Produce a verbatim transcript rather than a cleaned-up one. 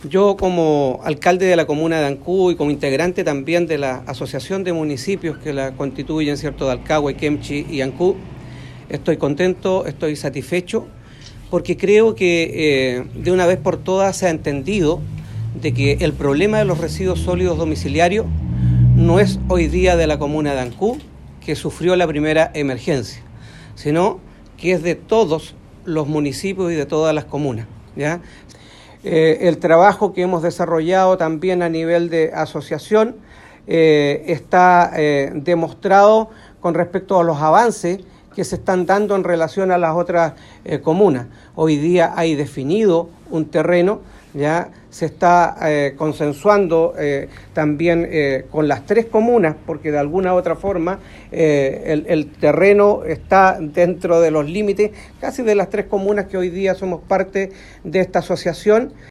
Yo, como alcalde de la comuna de Ancú y como integrante también de la asociación de municipios que la constituyen, ¿cierto?, de Alcagüe, Kemchi y Ancú, estoy contento, estoy satisfecho, porque creo que eh, de una vez por todas se ha entendido de que el problema de los residuos sólidos domiciliarios no es hoy día de la comuna de Ancú, que sufrió la primera emergencia, sino que es de todos los municipios y de todas las comunas, ¿ya? Eh, el trabajo que hemos desarrollado también a nivel de asociación eh, está eh, demostrado con respecto a los avances que se están dando en relación a las otras eh, comunas. Hoy día hay definido un terreno, ya se está eh, consensuando eh, también eh, con las tres comunas, porque de alguna u otra forma eh, el, el terreno está dentro de los límites casi de las tres comunas que hoy día somos parte de esta asociación.